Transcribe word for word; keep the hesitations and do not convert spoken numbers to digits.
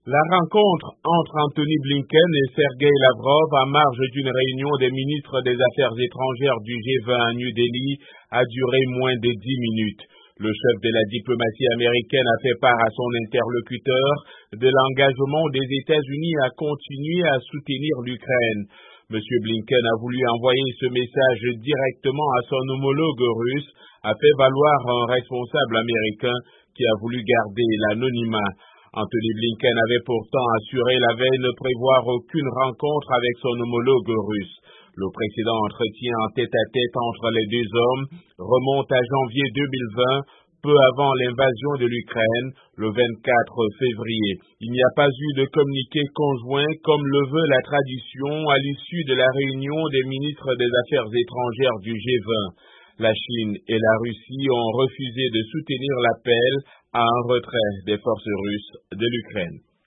La rencontre entre Anthony Blinken et Sergei Lavrov en marge d'une réunion des ministres des Affaires étrangères du G vingt à New Delhi a duré moins de dix minutes. Le chef de la diplomatie américaine a fait part à son interlocuteur de l'engagement des États-Unis à continuer à soutenir l'Ukraine. M. Blinken a voulu envoyer ce message directement à son homologue russe, a fait valoir un responsable américain qui a voulu garder l'anonymat. Anthony Blinken avait pourtant assuré la veille ne prévoir aucune rencontre avec son homologue russe. Le précédent entretien en tête-à-tête entre les deux hommes remonte à janvier deux mille vingt, peu avant l'invasion de l'Ukraine, le vingt-quatre février. Il n'y a pas eu de communiqué conjoint comme le veut la tradition à l'issue de la réunion des ministres des Affaires étrangères du G vingt. La Chine et la Russie ont refusé de soutenir l'appel à un retrait des forces russes de l'Ukraine.